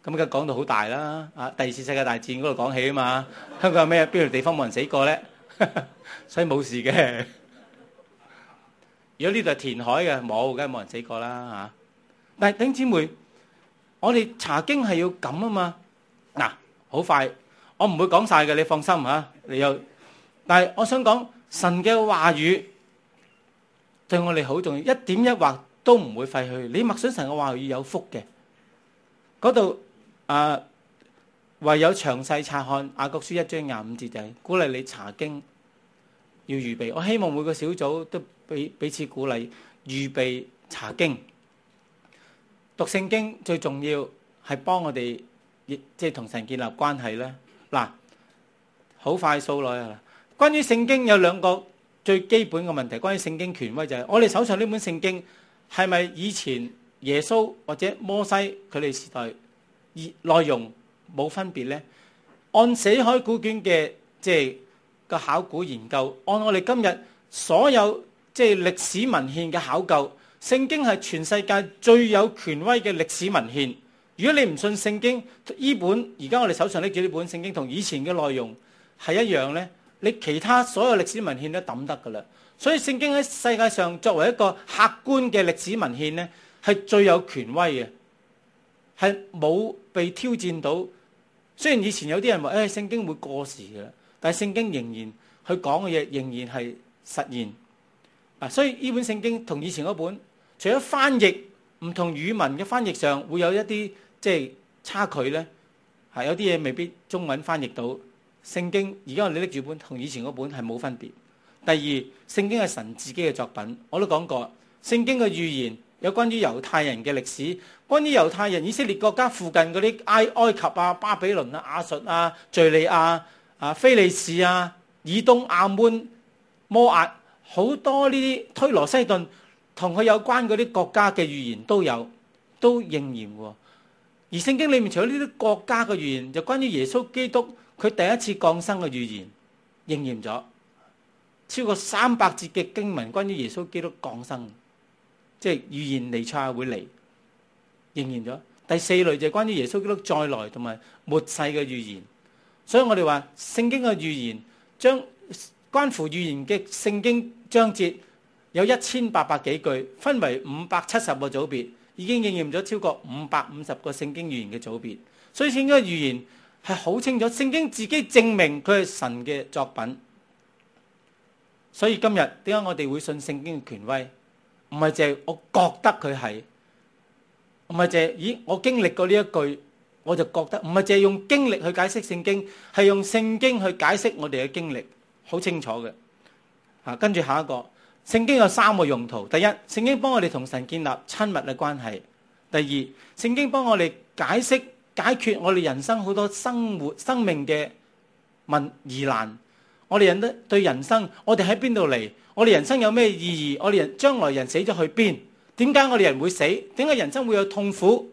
咁梗係講到好大啦。第二次世界大戰嗰度講起啊嘛，香港有咩邊度地方冇人死過咧？所以冇事嘅。如果呢度係填海嘅，冇，梗係冇人死過啦嚇。但係弟兄姊妹，我哋查經係要咁啊嘛。嗱，好快，我唔會講晒嘅，你放心嚇。你又，但係我想講神嘅話語對我哋好重要，一點一畫都唔會廢去。你默想神嘅話語有福嘅。嗰度唯有詳細察看雅各書1章25節，就係鼓勵你查經要預備。我希望每個小組都彼此鼓勵預備查經。讀聖經最重要係幫我哋即係同神建立關係咧。嗱，好快數落啦。關於聖經有兩個最基本嘅問題。關於聖經權威就係我哋手上呢本聖經係咪以前耶穌或者摩西佢哋時代內容冇分別咧？按死海古卷嘅即係個考古研究，按我哋今日所有即係歷史文獻嘅考究，聖經係全世界最有權威嘅歷史文獻。如果你唔信聖經，呢本而家我哋手上拎住呢本聖經同以前嘅內容係一樣咧，你其他所有歷史文獻都抌得噶啦。所以聖經喺世界上作為一個客觀嘅歷史文獻咧，係最有權威嘅，係冇被挑戰到。雖然以前有啲人話聖經會過時嘅啦，但係聖經仍然佢講嘅嘢仍然係實現。所以呢本聖經同以前嗰本，除咗翻譯唔同語文嘅翻譯上會有一啲即係差距咧，有啲嘢未必中文翻譯到。聖經而家我哋拎住本同以前嗰本係冇分別。第二，聖經係神自己嘅作品，我都講過，聖經嘅預言有關於猶太人嘅歷史，關於猶太人以色列國家附近嗰啲埃及啊、巴比倫啊、亞述啊、敘利亞啊、非利士啊、以東、亞捫、摩押，好多呢啲推羅西頓同佢有關嗰啲國家嘅預言都應驗喎。而聖經裏面除咗呢啲國家嘅預言，就關於耶穌基督佢第一次降生嘅預言應驗咗，超過300節嘅經文關於耶穌基督降生，即係預言彌賽亞會嚟，應驗咗。第四類就係關於耶穌基督再來同埋末世嘅預言。所以我哋話聖經嘅預言將關乎預言嘅聖經章節有1800幾句，分為570個組別，已經應驗咗超過550個聖經預言嘅組別。所以聖經嘅預言係好清楚，聖經自己證明佢係神嘅作品。所以今日點解我哋會信聖經嘅權威？唔係淨係我覺得佢係，唔係淨係我經歷過呢一句我就覺得，唔係淨係用經歷去解釋聖經，係用聖經去解釋我哋嘅經歷，好清楚嘅。跟住下一個，聖經有3個用途。第一，聖經幫我哋同神建立親密嘅關係。第二，聖經幫我哋解決我哋人生好多生命嘅疑難。我哋人對人生，我哋喺邊度嚟？我哋人生有咩意義？我哋將來人死咗去邊？點解我哋人會死？點解人生會有痛苦？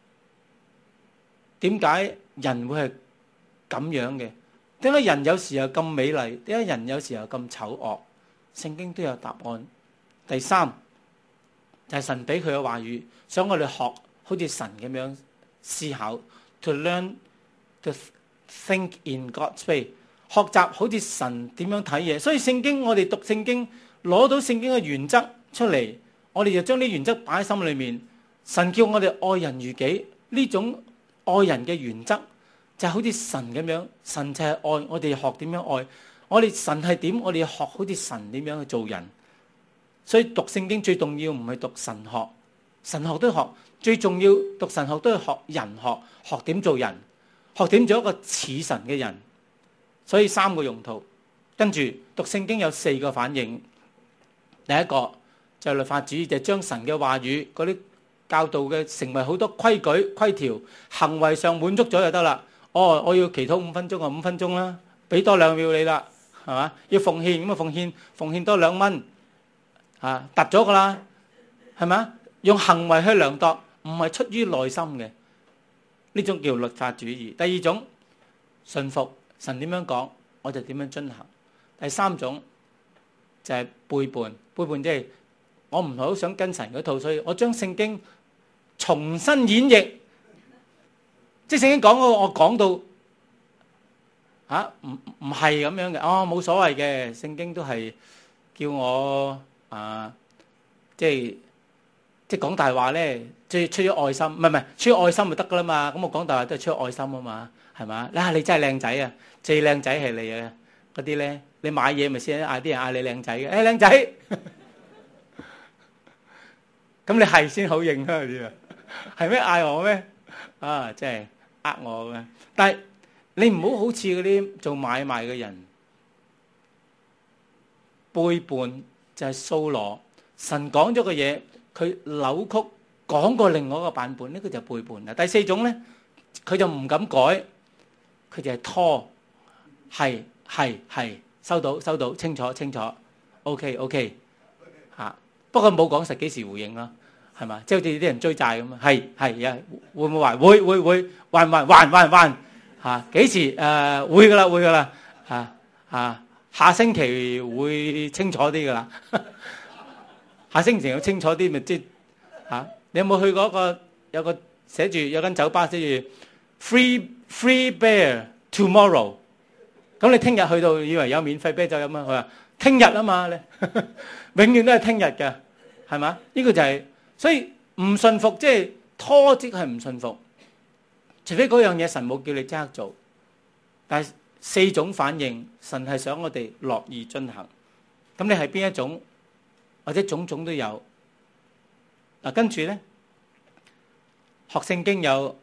點解人會係咁樣嘅？點解人有時候咁美麗？點解人有時候咁醜惡？聖經都有答案。第三就係神俾佢嘅話語，想我哋學好似神咁樣思考 ，to learn to think in God's way。學習好似神點樣睇嘢，所以聖經我哋讀聖經攞到聖經嘅原則出嚟，我哋就將啲原則擺喺心裏面。神叫我哋愛人如己，呢種愛人嘅原則就係好似神咁樣，神就係愛，我哋學點樣愛。我哋神係點，我哋學好似神點樣去做人。所以讀聖經最重要唔係讀神學，神學都學，最重要讀神學都係學人學，學點做人，學點做一個似神嘅人。所以3個用途，跟住讀聖經有4個反應。第一個就係律法主義，就係將神嘅話語嗰啲教導嘅成為好多規矩規條，行為上滿足咗就得啦。我要祈禱5分鐘就5分鐘啦，俾多2秒你啦，係嘛？要奉獻咁啊，奉獻多2蚊，突咗噶啦，係咪？用行為去量度，唔係出於內心嘅，呢種叫律法主義。第二種信服。神點樣講，我就點樣遵行。第三種就係背叛，背叛即係我唔好想跟神嗰套，所以我將聖經重新演繹， 即係聖經講嗰個，我講到嚇唔係咁樣嘅，冇所謂嘅，聖經都係叫我即係講大話咧，即係出於愛心，唔係出於愛心就得噶啦嘛。咁我講大話都係出於愛心啊嘛，係嘛？你真係靚仔啊，最靚仔係你啊！嗰啲咧，你買嘢咪先嗌啲人嗌你靚仔嘅，靚仔，咁你係先好認啊啲啊，係咩嗌我咩？即係呃我嘅。但係你唔好好似嗰啲做買賣嘅人，背叛就係掃羅。神講咗個嘢，佢扭曲講過另外一個版本，呢個就係背叛啦。第四種咧，佢就唔敢改，佢就係拖，係收到，清楚，OK 嚇。不過冇講實幾時回應咯，係嘛？即係好似啲人追債咁啊，係啊，會唔會還？會還嚇？幾時會㗎啦嚇，下星期會清楚啲㗎啦。下星期要清楚啲咪即嚇？你有冇去過有個寫住有間酒吧寫住 free beer tomorrow？ 咁你聽日去到以為有免費啤酒飲啊？佢話聽日啊嘛，你永遠都係聽日嘅，係嘛？呢個就係所以唔信服，即係拖，即係唔信服。除非嗰樣嘢神冇叫你即刻做，但係4種反應，神係想我哋樂意進行。咁你係邊一種？或者種種都有。跟住咧，學聖經有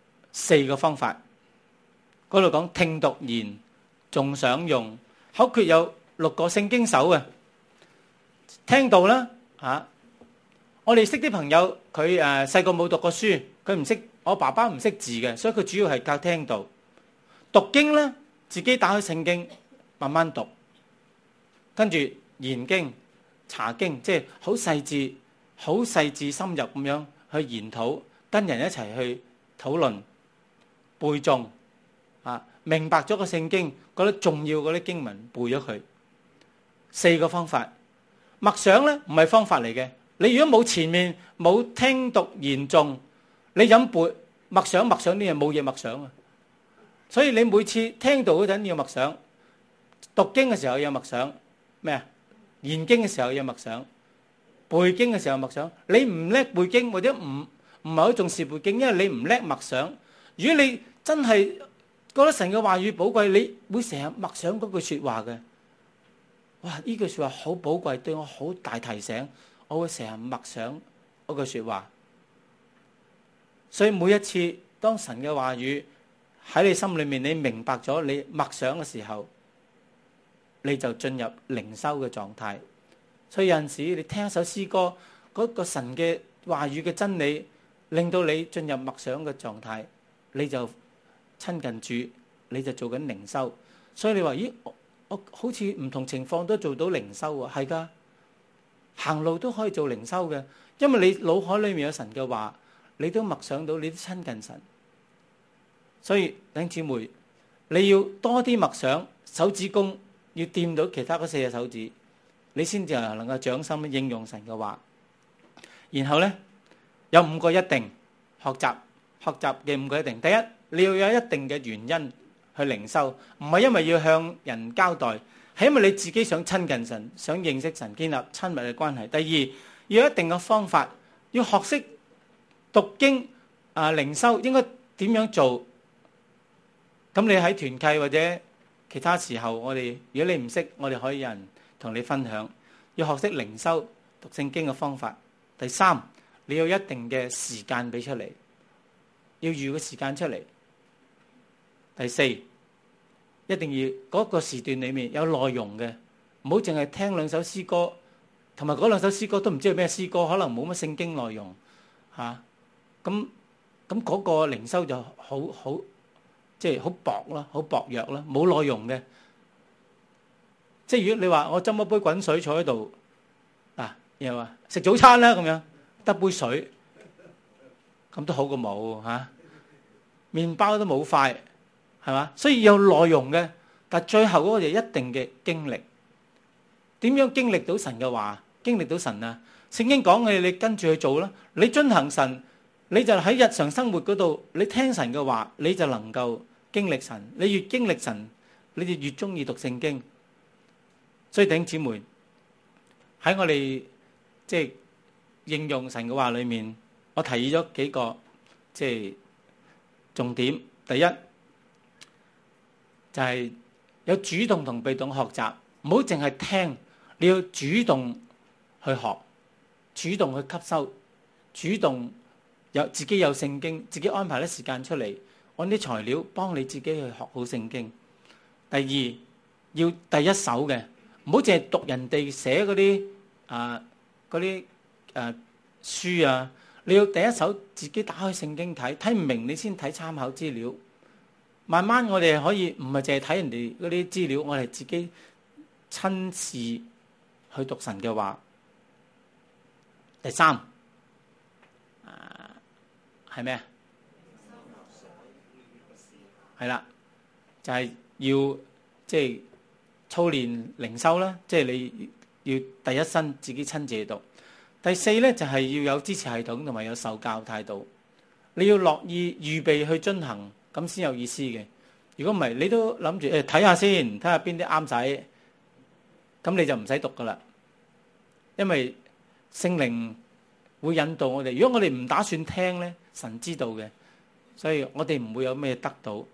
4個方法。嗰度講聽讀言，仲想用口訣有6個聖經手嘅。聽道啦我哋識啲朋友，佢細個冇讀過書，佢唔識，我爸爸唔識字嘅，所以佢主要係教聽道。讀經咧，自己打開聖經慢慢讀，跟住研經。查經即係好細緻深入咁樣去研討，跟人一齊去討論背誦明白咗個聖經，覺得重要嗰啲經文背咗佢。4個方法。默想咧唔係方法嚟嘅，你如果冇前面冇聽讀研誦，你飲背默想啲嘢冇嘢默想啊。所以你每次聽到嗰陣要默想，讀經嘅時候要默想咩啊？研經嘅時候有默想，背經嘅時候默想。你唔叻背經或者唔係好重視背經，因為你唔叻默想。如果你真係覺得神嘅話語寶貴，你會成日默想嗰句說話嘅。哇！呢句說話好寶貴，對我好大提醒，我會成日默想嗰句說話。所以每一次當神嘅話語喺你心裏面，你明白咗，你默想嘅時候，你就進入靈修嘅狀態。所以有陣時你聽一首詩歌，嗰個神嘅話語嘅真理，令到你進入默想嘅狀態，你就親近主，你就做緊靈修。所以你話咦，我好似唔同情況都做到靈修喎，係噶，行路都可以做靈修嘅，因為你腦海裏面有神嘅話，你都默想到，你都親近神。所以弟兄姊妹，你要多啲默想，手指公要掂到其他嗰4隻手指，你先至能夠掌心應用神嘅話。然後咧有5個一定，學習嘅5個一定。第一，你要有一定嘅原因去靈修，唔係因為要向人交代，係因為你自己想親近神，想認識神，建立親密嘅關係。第二，要有一定嘅方法，要學識讀經靈修應該點樣做。咁你喺團契或者其他時候，如果你唔識，我哋可以有人同你分享。要學識靈修讀聖經嘅方法。第三，你要一定嘅時間俾出嚟，要預個時間出嚟。第四，一定要嗰個時段裏面有內容嘅，唔好淨係聽2首詩歌，同埋嗰2首詩歌都唔知係咩詩歌，可能冇乜聖經內容咁嗰個靈修就好即係好薄啦，好薄弱啦，冇內容嘅。即係如果你話我斟一杯滾水坐喺度然後話食早餐啦，咁樣得杯水，咁都好過冇麵包都冇塊，係嘛？所以有內容嘅，但最後嗰個就一定嘅經歷。點樣經歷到神嘅話？經歷到神啊！聖經講嘅你跟住去做啦。你遵行神， 你就喺日常生活嗰度，你聽神嘅話，你就能夠經歷神。你越經歷神，你就越中意讀聖經。所以弟兄姊妹喺我哋即係應用神嘅話裏面，我提議咗幾個即係重點。第一就係有主動同被動學習，唔好淨係聽，你要主動去學，主動去吸收，主動自己有聖經，自己安排啲時間出嚟，按啲材料幫你自己去學好聖經。第二，要第一手嘅，唔好淨係讀人哋寫嗰啲書啊，你要第一手自己打開聖經睇，睇唔明你先睇參考資料。慢慢我哋可以唔係淨係睇人哋嗰啲資料，我哋自己親自去讀神嘅話。第三，係咩啊？係啦，就係要即係操練靈修啦，即係你要第一身自己親自去讀。第四咧就係要有支持系統同埋有受教態度，你要樂意預備去遵行，咁先有意思嘅。如果唔係，你都諗住睇下先，睇下邊啲啱使，咁你就唔使讀噶啦。因為聖靈會引導我哋。如果我哋唔打算聽咧，神知道嘅，所以我哋唔會有咩得到。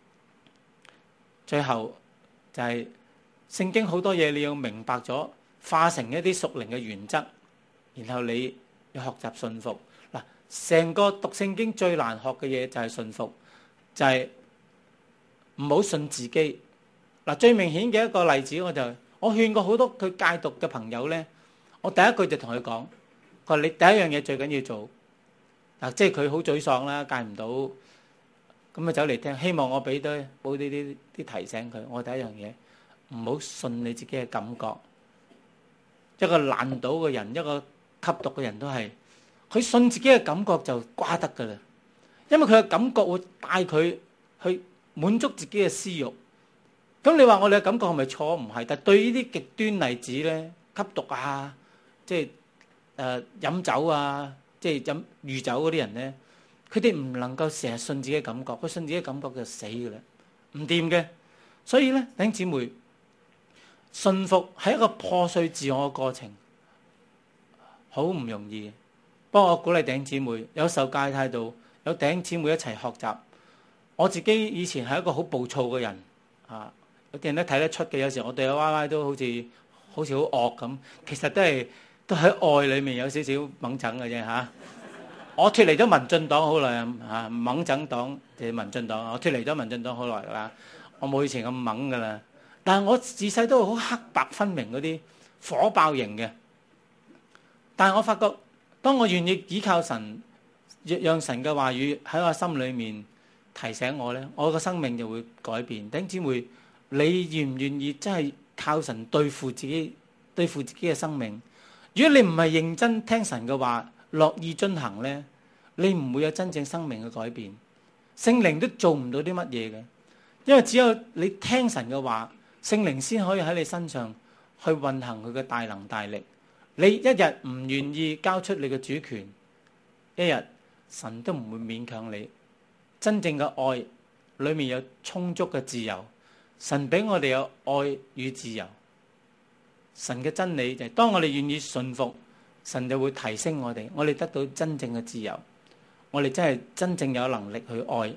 最後就係聖經好多嘢你要明白咗，化成一啲屬靈嘅原則，然後你要學習信服。嗱，成個讀聖經最難學嘅嘢就係信服，就係唔好信自己。嗱，最明顯嘅一個例子，我勸過好多佢戒毒嘅朋友咧，我第一句就同佢講，佢話你第一樣嘢最緊要做，嗱，即係佢好沮喪啦，戒唔到，咁啊走嚟聽，希望我俾啲提醒佢。我第一樣嘢，唔好信你自己嘅感覺。一個爛賭嘅人，一個吸毒嘅人都係，佢信自己嘅感覺就瓜得噶啦，因為佢嘅感覺會帶佢去滿足自己嘅私欲。咁你話我哋嘅感覺係咪錯？唔係，但係對呢啲極端例子咧，吸毒啊，即係飲酒啊，即係飲酗酒嗰啲人咧，佢哋唔能夠成日信自己嘅感覺，佢信自己嘅感覺就死噶啦，唔掂嘅。所以咧，弟兄姊妹，信服係一個破碎自我嘅過程，好唔容易。不過我鼓勵弟兄姊妹有受戒態度，有弟兄姊妹一齊學習。我自己以前係一個好暴躁嘅人啊，有啲人都睇得出嘅。有時我對阿 Y Y 都好似好惡咁，其實都喺愛裏面有少少猛整嘅啫嚇。我脫離咗民進黨好耐啊，猛整黨嘅民進黨，我脫離咗民進黨好耐噶啦，我冇以前咁猛噶啦。但係我自細都好黑白分明嗰啲火爆型嘅。但係我發覺，當我願意倚靠神，讓神嘅話語喺我心裏面提醒我咧，我個生命就會改變。弟兄姊妹，你願唔願意真係靠神對付自己嘅生命？如果你唔係認真聽神嘅話，樂意遵行咧，你唔會有真正生命嘅改變。聖靈都做唔到啲乜嘢嘅，因為只有你聽神嘅話，聖靈先可以喺你身上去運行佢嘅大能大力。你一日唔願意交出你嘅主權，一日神都唔會勉強你。真正嘅愛裏面有充足嘅自由，神俾我哋有愛與自由。神嘅真理就係當我哋願意順服，神就會提升我哋，我哋得到真正嘅自由，我哋真正有能力去愛。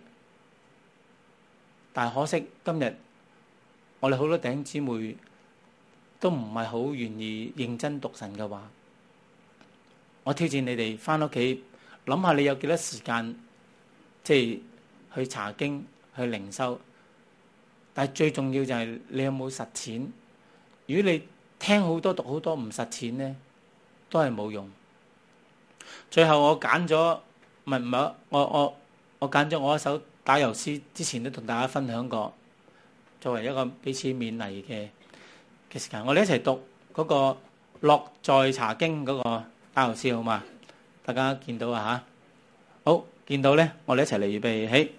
但係可惜今日我哋好多弟兄姊妹都唔係好願意認真讀神嘅話。我挑戰你哋翻屋企諗下，你有幾多時間即係去查經去靈修。但係最重要就係你有冇實踐。如果你聽好多讀好多唔實踐咧，都係冇用。最後我揀咗我揀咗我一首打油詩，之前都同大家分享過，作為一個彼此勉勵嘅時間，我哋一齊讀嗰個樂在查經嗰個打油詩好嘛？大家見到啊嚇，好，見到咧，我哋一齊嚟預備起。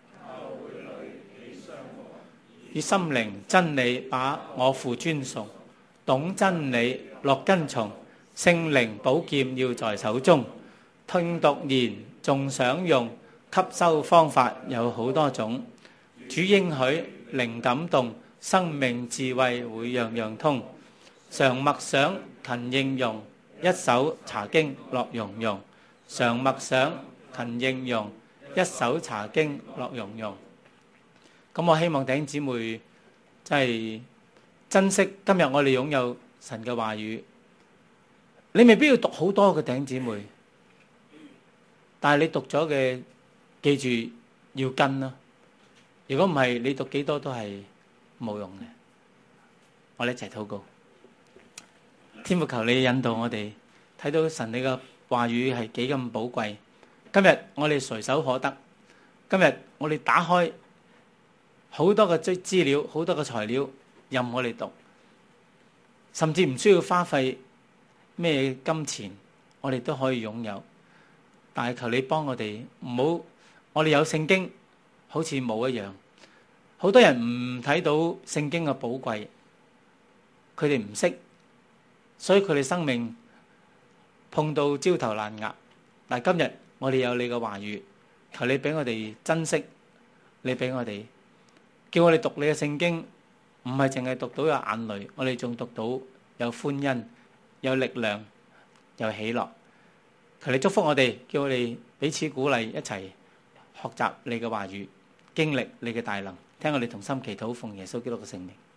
以心靈真理把我父尊崇，懂真理樂跟從，聖靈寶劍要在手中，聽讀言仲想用，吸收方法有好多種。主應許靈感動，生命智慧會樣樣通。常默想勤應用，一手查經樂融融。常默想勤應用，一手查經樂融融。咁我希望弟兄姊妹真係珍惜今日我哋擁有神嘅話語。你未必要讀好多嘅弟兄姊妹，但係你讀咗嘅，記住要跟啦。如果唔係，你讀幾多都係冇用嘅。我哋一齊禱告。天父，求你引導我哋睇到神你嘅話語係幾咁寶貴。今日我哋隨手可得，今日我哋打開好多嘅資料，好多嘅材料任我哋讀，甚至唔需要花費咩金錢，我哋都可以擁有。但係求你幫我哋，唔好我哋有聖經好似冇一樣。好多人唔睇到聖經嘅寶貴，佢哋唔識，所以佢哋生命碰到焦頭爛額。但係今日我哋有你嘅話語，求你俾我哋珍惜，你俾我哋叫我哋讀你嘅聖經，唔係淨係讀到有眼淚，我哋仲讀到有歡欣、有力量、有喜樂。求你祝福我哋，叫我哋彼此鼓勵，一齊學習你嘅話語，經歷你嘅大能。聽我哋同心祈禱，奉耶穌基督嘅聖名。